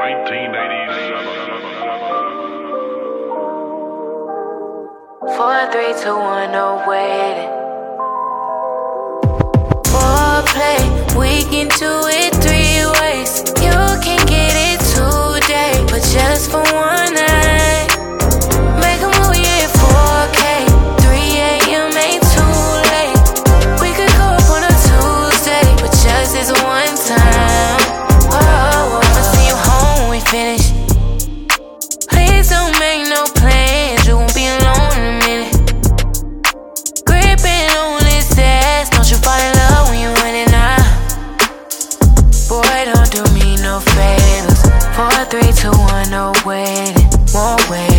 4, 3, 2, 1, no waiting. Foreplay, we can do it 3 ways. You can get it today, but just for one night. Make a movie at 4K, 3 a.m. ain't too late. We could go up on a Tuesday, but just this one time. Oh, I'ma see you home when we finish. Please don't make no plans, you won't be alone in a minute. Gripping on this ass, don't you fall in love when you in it now. Boy, don't do me no favors. 4, 3, 2, 1, no waiting, won't wait.